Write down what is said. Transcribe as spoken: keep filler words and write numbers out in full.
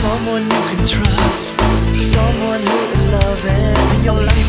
someone you can trust, someone who is loving in your life.